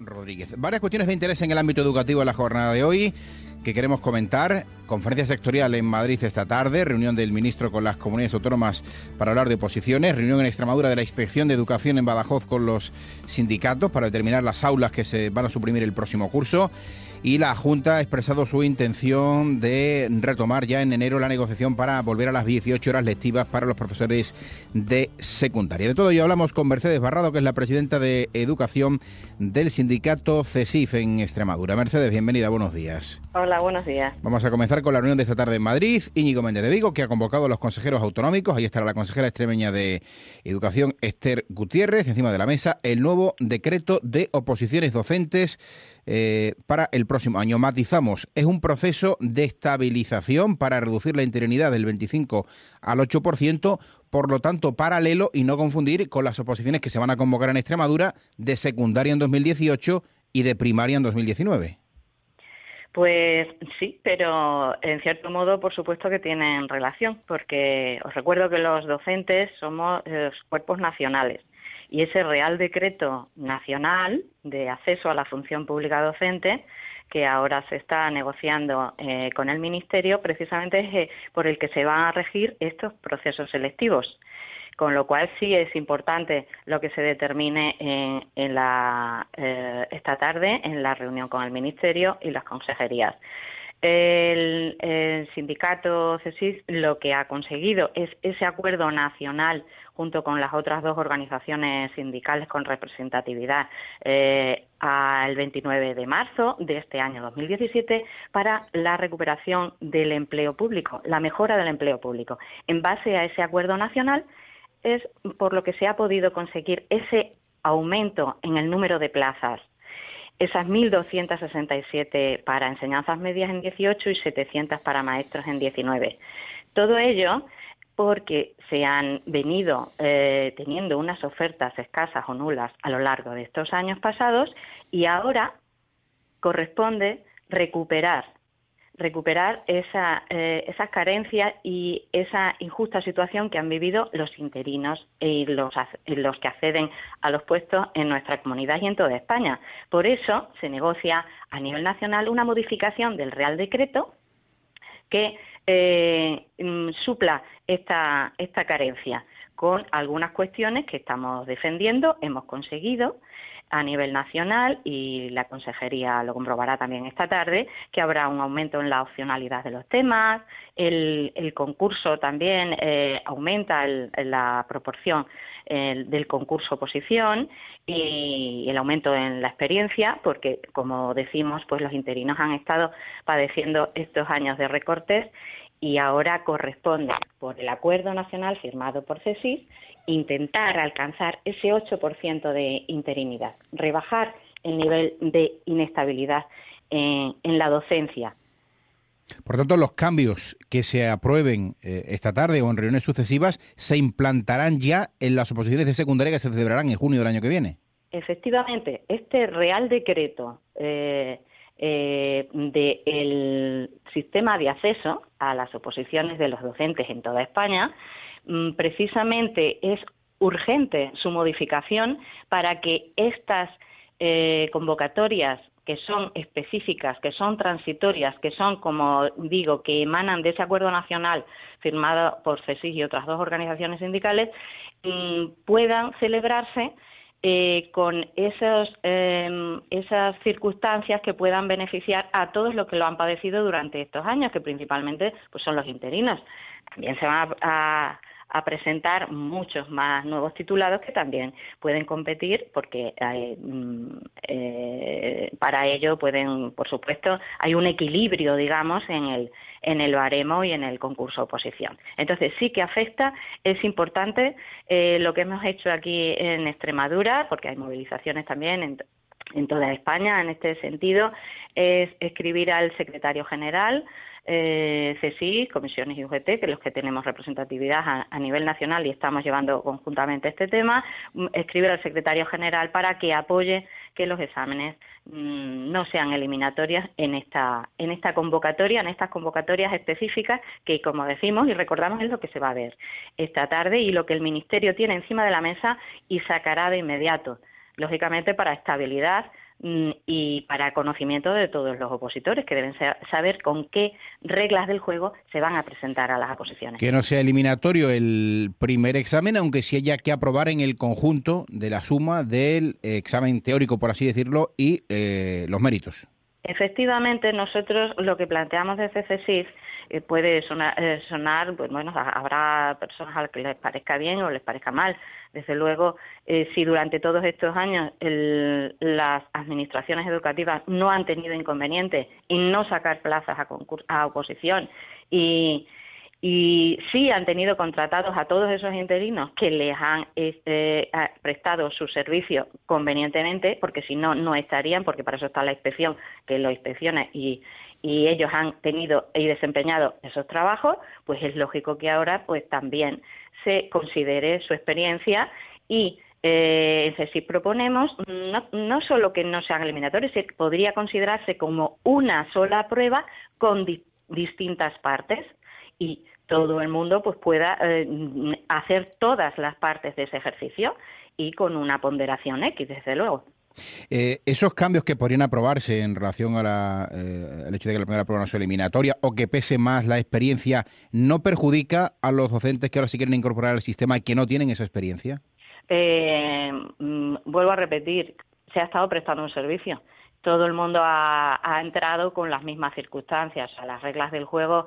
Rodríguez. Varias cuestiones de interés en el ámbito educativo en la jornada de hoy que queremos comentar. Conferencia sectorial en Madrid esta tarde, reunión del ministro con las comunidades autónomas para hablar de oposiciones, reunión en Extremadura de la Inspección de Educación en Badajoz con los sindicatos para determinar las aulas que se van a suprimir el próximo curso. Y la Junta ha expresado su intención de retomar ya en enero la negociación para volver a las 18 horas lectivas para los profesores de secundaria. De todo ello hablamos con Mercedes Barrado, que es la presidenta de Educación del sindicato CESIF en Extremadura. Mercedes, bienvenida, buenos días. Hola, buenos días. Vamos a comenzar con la reunión de esta tarde en Madrid. Íñigo Méndez de Vigo, que ha convocado a los consejeros autonómicos. Ahí estará la consejera extremeña de Educación, Esther Gutiérrez. Encima de la mesa, el nuevo decreto de oposiciones docentes para el próximo año. Matizamos, es un proceso de estabilización para reducir la interinidad del 25 al 8%, por lo tanto paralelo y no confundir con las oposiciones que se van a convocar en Extremadura de secundaria en 2018 y de primaria en 2019. Pues sí, pero en cierto modo, por supuesto que tienen relación, porque os recuerdo que los docentes somos los cuerpos nacionales y ese Real Decreto Nacional de Acceso a la Función Pública Docente, que ahora se está negociando con el Ministerio, precisamente es por el que se van a regir estos procesos selectivos. Con lo cual sí es importante lo que se determine esta tarde en la reunión con el Ministerio y las consejerías. El sindicato CESIF lo que ha conseguido es ese acuerdo nacional junto con las otras dos organizaciones sindicales con representatividad al 29 de marzo de este año 2017 para la recuperación del empleo público, la mejora del empleo público. En base a ese acuerdo nacional es por lo que se ha podido conseguir ese aumento en el número de plazas, esas 1.267 para enseñanzas medias en 18 y 700 para maestros en 19. Todo ello porque se han venido teniendo unas ofertas escasas o nulas a lo largo de estos años pasados y ahora corresponde recuperar esas carencias y esa injusta situación que han vivido los interinos y los que acceden a los puestos en nuestra comunidad y en toda España. Por eso se negocia a nivel nacional una modificación del Real Decreto que supla esta carencia con algunas cuestiones que estamos defendiendo, hemos conseguido a nivel nacional y la consejería lo comprobará también esta tarde, que habrá un aumento en la opcionalidad de los temas, el concurso también aumenta la proporción del concurso oposición y el aumento en la experiencia, porque como decimos, pues los interinos han estado padeciendo estos años de recortes y ahora corresponde, por el acuerdo nacional firmado por CESIF, intentar alcanzar ese 8% de interinidad, rebajar el nivel de inestabilidad en la docencia. Por tanto, los cambios que se aprueben esta tarde o en reuniones sucesivas se implantarán ya en las oposiciones de secundaria que se celebrarán en junio del año que viene. Efectivamente, este Real Decreto del sistema de acceso a las oposiciones de los docentes en toda España, precisamente es urgente su modificación para que estas convocatorias que son específicas, que son transitorias, que son, como digo, que emanan de ese acuerdo nacional firmado por CESIF y otras dos organizaciones sindicales, puedan celebrarse con esas circunstancias que puedan beneficiar a todos los que lo han padecido durante estos años, que principalmente pues son los interinos. También se van a presentar muchos más nuevos titulados que también pueden competir porque para ello pueden, por supuesto, hay un equilibrio, digamos, en el baremo y en el concurso oposición. Entonces sí que afecta, es importante lo que hemos hecho aquí en Extremadura, porque hay movilizaciones también en toda España en este sentido, es escribir al secretario general CESIF, comisiones y UGT, que es los que tenemos representatividad a nivel nacional y estamos llevando conjuntamente este tema, escribir al secretario general para que apoye que los exámenes no sean eliminatorias en esta convocatoria, en estas convocatorias específicas que, como decimos y recordamos, es lo que se va a ver esta tarde y lo que el Ministerio tiene encima de la mesa y sacará de inmediato, lógicamente para estabilidad y para conocimiento de todos los opositores, que deben saber con qué reglas del juego se van a presentar a las oposiciones. Que no sea eliminatorio el primer examen, aunque sí haya que aprobar en el conjunto de la suma del examen teórico, por así decirlo, y los méritos. Efectivamente, nosotros lo que planteamos desde CSIC puede sonar, pues bueno, habrá personas a las que les parezca bien o les parezca mal. Desde luego, si durante todos estos años las administraciones educativas no han tenido inconveniente en no sacar plazas a oposición y sí han tenido contratados a todos esos interinos que les han prestado su servicio convenientemente, porque si no, no estarían, porque para eso está la inspección, que lo inspecciona y ellos han tenido y desempeñado esos trabajos, pues es lógico que ahora pues también se considere su experiencia y en CSIC proponemos no solo que no sean eliminatorios, sino que podría considerarse como una sola prueba con distintas partes y todo el mundo pues pueda hacer todas las partes de ese ejercicio y con una ponderación X, desde luego. Esos cambios que podrían aprobarse en relación a el hecho de que la primera prueba no sea eliminatoria o que pese más la experiencia, ¿no perjudica a los docentes que ahora sí quieren incorporar al sistema y que no tienen esa experiencia? Vuelvo a repetir, se ha estado prestando un servicio. Todo el mundo ha entrado con las mismas circunstancias. O sea, las reglas del juego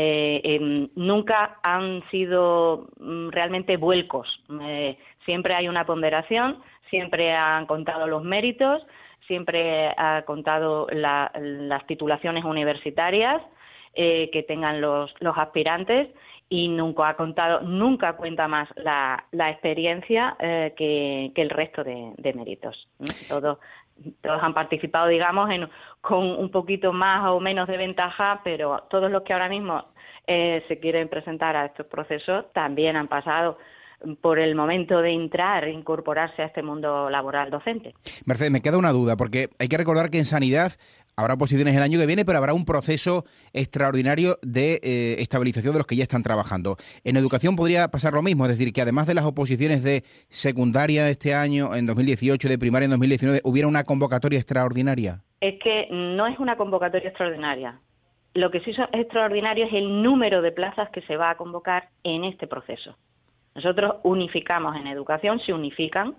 nunca han sido realmente vuelcos. Siempre hay una ponderación, siempre han contado los méritos, siempre ha contado las titulaciones universitarias que tengan los aspirantes y nunca cuenta más la experiencia que el resto de méritos. Todos han participado, digamos, con un poquito más o menos de ventaja, pero todos los que ahora mismo se quieren presentar a estos procesos también han pasado por el momento de entrar e incorporarse a este mundo laboral docente. Mercedes, me queda una duda, porque hay que recordar que en sanidad habrá oposiciones el año que viene, pero habrá un proceso extraordinario de estabilización de los que ya están trabajando. En educación podría pasar lo mismo, es decir, que además de las oposiciones de secundaria este año, en 2018, de primaria en 2019, ¿hubiera una convocatoria extraordinaria? Es que no es una convocatoria extraordinaria. Lo que sí es extraordinario es el número de plazas que se va a convocar en este proceso. Nosotros unificamos en educación, se unifican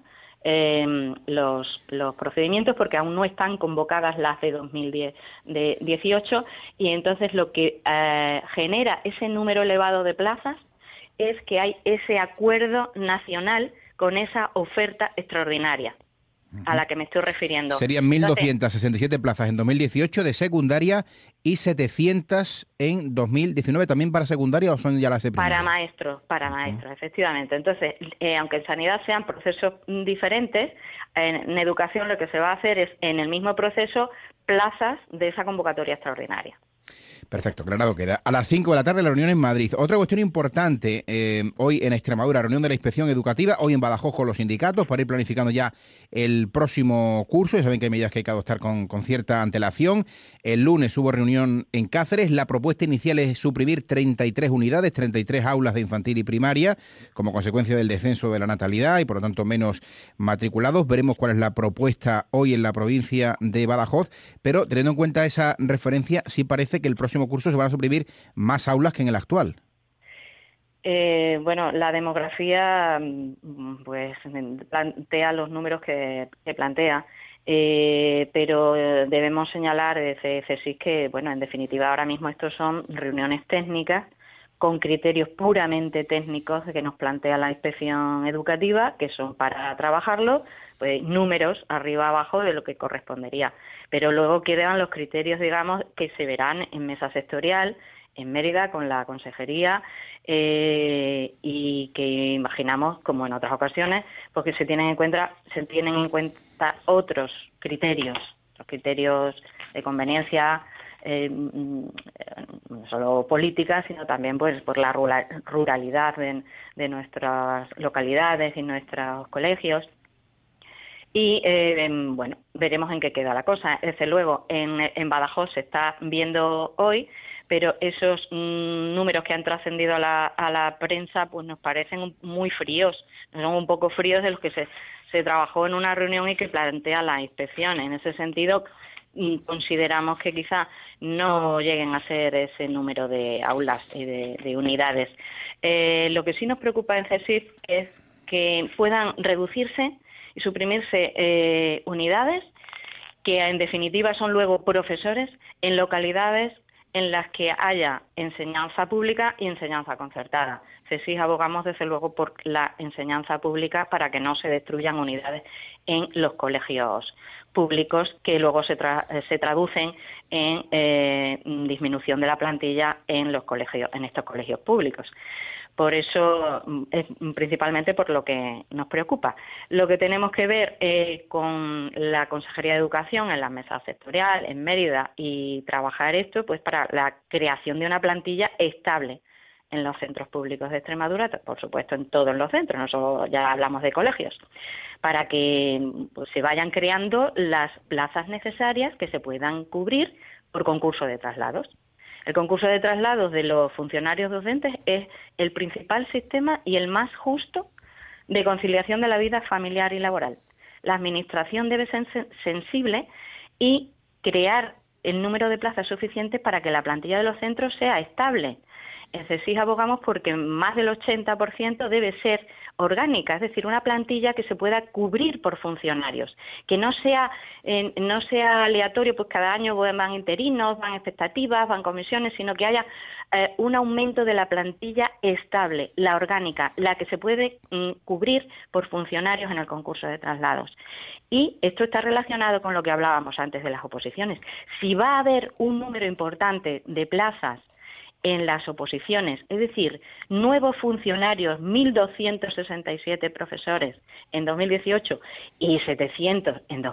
los procedimientos porque aún no están convocadas las de 2018 y entonces lo que genera ese número elevado de plazas es que hay ese acuerdo nacional con esa oferta extraordinaria a la que me estoy refiriendo. Serían 1.267 plazas en 2018 de secundaria y 700 en 2019, ¿también para secundaria o son ya las de primaria? Para maestros, efectivamente. Entonces, aunque en sanidad sean procesos diferentes, en educación lo que se va a hacer es, en el mismo proceso, plazas de esa convocatoria extraordinaria. Perfecto, aclarado queda. A las 5 de la tarde la reunión en Madrid. Otra cuestión importante, hoy en Extremadura, reunión de la Inspección Educativa, hoy en Badajoz con los sindicatos para ir planificando ya el próximo curso. Ya saben que hay medidas que hay que adoptar con cierta antelación. El lunes hubo reunión en Cáceres. La propuesta inicial es suprimir 33 unidades, 33 aulas de infantil y primaria, como consecuencia del descenso de la natalidad y por lo tanto menos matriculados. Veremos cuál es la propuesta hoy en la provincia de Badajoz, pero teniendo en cuenta esa referencia, sí parece que el próximo curso se van a suprimir más aulas que en el actual. Bueno, la demografía pues plantea los números que plantea, pero debemos señalar desde CSIC que, bueno, en definitiva ahora mismo estos son reuniones técnicas con criterios puramente técnicos que nos plantea la Inspección Educativa, que son para trabajarlo, pues números arriba abajo de lo que correspondería. Pero luego quedan los criterios, digamos, que se verán en mesa sectorial, en Mérida, con la consejería, y que imaginamos, como en otras ocasiones, porque se tienen en cuenta otros criterios de conveniencia, no solo política, sino también pues por la ruralidad de nuestras localidades y nuestros colegios. Y bueno, veremos en qué queda la cosa. Desde luego, en Badajoz se está viendo hoy, pero esos números que han trascendido a la prensa pues nos parecen muy fríos, son un poco fríos de los que se se trabajó en una reunión y que plantea la inspección. En ese sentido, consideramos que quizá no lleguen a ser ese número de aulas y de unidades. Lo que sí nos preocupa en CSIC es que puedan reducirse y suprimirse unidades que en definitiva son luego profesores en localidades en las que haya enseñanza pública y enseñanza concertada. CSIC abogamos desde luego por la enseñanza pública para que no se destruyan unidades en los colegios públicos que luego se traducen en disminución de la plantilla en estos colegios públicos. Por eso es principalmente por lo que nos preocupa. Lo que tenemos que ver con la Consejería de Educación en la mesa sectorial en Mérida y trabajar esto pues para la creación de una plantilla estable en los centros públicos de Extremadura, por supuesto en todos los centros, no solo ya hablamos de colegios, para que pues, se vayan creando las plazas necesarias que se puedan cubrir por concurso de traslados. El concurso de traslados de los funcionarios docentes es el principal sistema y el más justo de conciliación de la vida familiar y laboral. La Administración debe ser sensible y crear el número de plazas suficientes para que la plantilla de los centros sea estable. En CSIC abogamos porque más del 80% debe ser orgánica, es decir, una plantilla que se pueda cubrir por funcionarios, que no sea aleatorio, pues cada año van interinos, van expectativas, van comisiones, sino que haya un aumento de la plantilla estable, la orgánica, la que se puede cubrir por funcionarios en el concurso de traslados. Y esto está relacionado con lo que hablábamos antes de las oposiciones. Si va a haber un número importante de plazas en las oposiciones, es decir, nuevos funcionarios, 1.267 profesores en 2018 y 700 en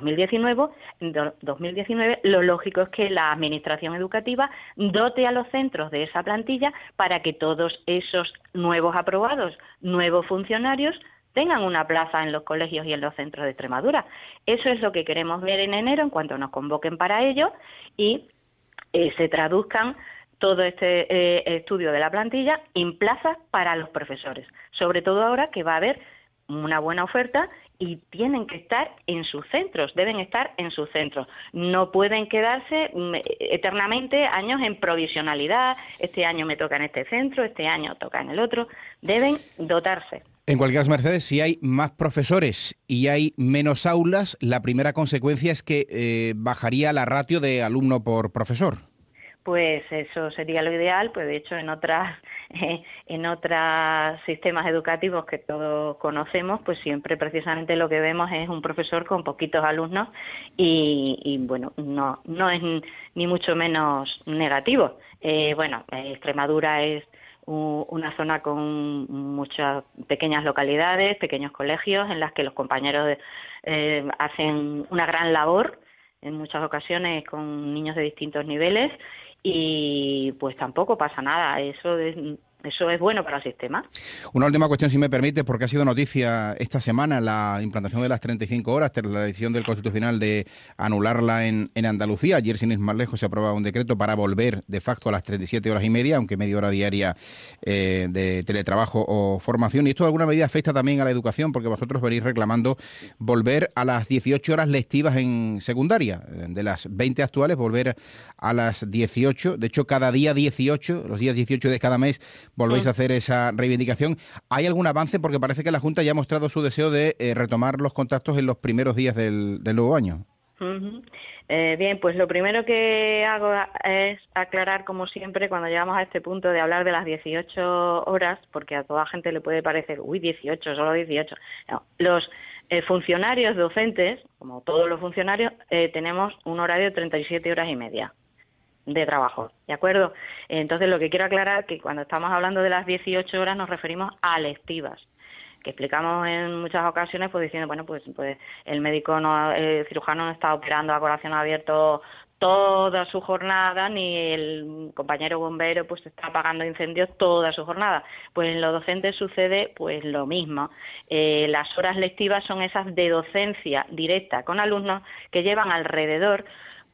2019, lo lógico es que la Administración Educativa dote a los centros de esa plantilla para que todos esos nuevos aprobados, nuevos funcionarios, tengan una plaza en los colegios y en los centros de Extremadura. Eso es lo que queremos ver en enero, en cuanto nos convoquen para ello y se traduzcan todo este estudio de la plantilla en plazas para los profesores, sobre todo ahora que va a haber una buena oferta y tienen que estar en sus centros, deben estar en sus centros. No pueden quedarse eternamente años en provisionalidad, este año me toca en este centro, este año toca en el otro, deben dotarse. En cualquier caso, Mercedes, si hay más profesores y hay menos aulas, la primera consecuencia es que bajaría la ratio de alumno por profesor. Pues eso sería lo ideal, pues de hecho en otros sistemas educativos que todos conocemos, pues siempre precisamente lo que vemos es un profesor con poquitos alumnos y bueno, no es ni mucho menos negativo. Extremadura es una zona con muchas pequeñas localidades, pequeños colegios en las que los compañeros hacen una gran labor, en muchas ocasiones con niños de distintos niveles, y pues tampoco pasa nada, eso es bueno para el sistema. Una última cuestión, si me permite, porque ha sido noticia esta semana la implantación de las 35 horas tras la decisión del Constitucional de anularla en Andalucía. Ayer, sin ir más lejos, se aprobaba un decreto para volver de facto a las 37 horas y media, aunque media hora diaria de teletrabajo o formación. Y esto de alguna medida afecta también a la educación, porque vosotros venís reclamando volver a las 18 horas lectivas en secundaria. De las 20 actuales, volver a las 18. De hecho, cada día 18, los días 18 de cada mes, volvéis a hacer esa reivindicación. ¿Hay algún avance? Porque parece que la Junta ya ha mostrado su deseo de retomar los contactos en los primeros días del nuevo año. Bien, pues lo primero que hago es aclarar, como siempre, cuando llegamos a este punto de hablar de las 18 horas, porque a toda gente le puede parecer, 18, solo 18. No, los funcionarios docentes, como todos los funcionarios, tenemos un horario de 37 horas y media de trabajo, ¿de acuerdo? Entonces, lo que quiero aclarar es que cuando estamos hablando de las 18 horas nos referimos a lectivas, que explicamos en muchas ocasiones pues diciendo, bueno, pues el médico, el cirujano no está operando a corazón abierto toda su jornada, ni el compañero bombero pues está apagando incendios toda su jornada. Pues en los docentes sucede pues lo mismo. Las horas lectivas son esas de docencia directa con alumnos que llevan alrededor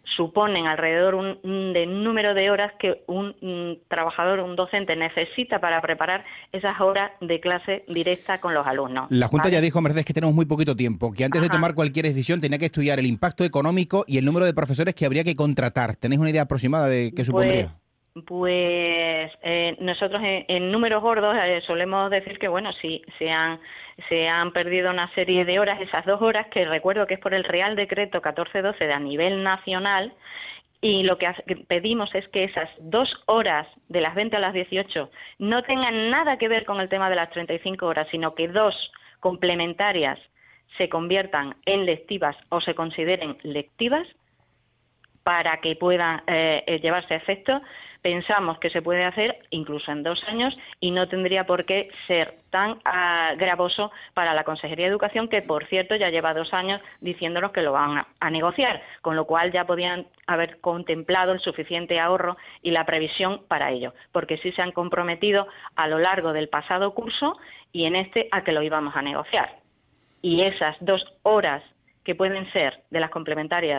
suponen alrededor del número de horas que un trabajador, un docente necesita para preparar esas horas de clase directa con los alumnos. La Junta ¿vale? ya dijo, Mercedes, que tenemos muy poquito tiempo, que antes de tomar cualquier decisión tenía que estudiar el impacto económico y el número de profesores que habría que contratar. ¿Tenéis una idea aproximada de qué supondría? Pues nosotros en números gordos solemos decir que, bueno, sí, se han perdido una serie de horas, esas 2 horas, que recuerdo que es por el Real Decreto 1412 de a nivel nacional, y lo que pedimos es que esas 2 horas de las 20 a las 18 no tengan nada que ver con el tema de las 35 horas, sino que 2 complementarias se conviertan en lectivas o se consideren lectivas para que puedan llevarse a efecto. Pensamos que se puede hacer incluso en 2 años y no tendría por qué ser tan gravoso para la Consejería de Educación, que por cierto ya lleva 2 años diciéndonos que lo van a negociar, con lo cual ya podían haber contemplado el suficiente ahorro y la previsión para ello, porque sí se han comprometido a lo largo del pasado curso y en este a que lo íbamos a negociar. Y esas 2 horas que pueden ser de las complementarias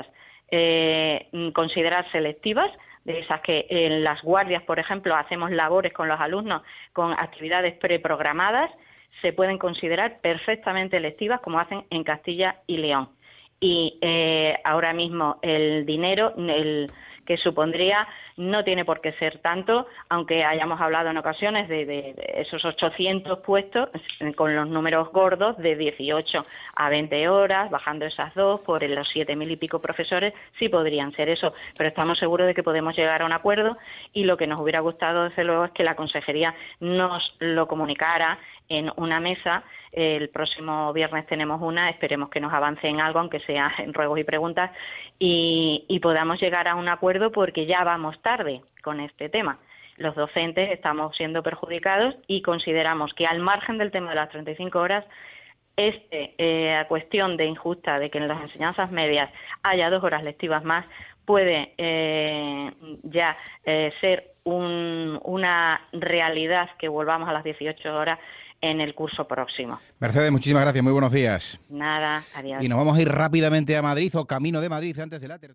considerar selectivas, de esas que en las guardias, por ejemplo, hacemos labores con los alumnos con actividades preprogramadas, se pueden considerar perfectamente lectivas, como hacen en Castilla y León. Y ahora mismo el dinero que supondría no tiene por qué ser tanto, aunque hayamos hablado en ocasiones de esos 800 puestos con los números gordos de 18 a 20 horas, bajando esas 2 por los 7.000 y pico profesores, sí podrían ser eso, pero estamos seguros de que podemos llegar a un acuerdo y lo que nos hubiera gustado, desde luego, es que la Consejería nos lo comunicara en una mesa. El próximo viernes tenemos una, esperemos que nos avance en algo, aunque sea en ruegos y preguntas, y podamos llegar a un acuerdo, porque ya vamos tarde con este tema. Los docentes estamos siendo perjudicados y consideramos que, al margen del tema de las 35 horas, cuestión de injusta de que en las enseñanzas medias haya 2 horas lectivas más puede ser una realidad, que volvamos a las 18 horas en el curso próximo. Mercedes, muchísimas gracias, muy buenos días. Nada, adiós. Y nos vamos a ir rápidamente a Madrid, o camino de Madrid, antes del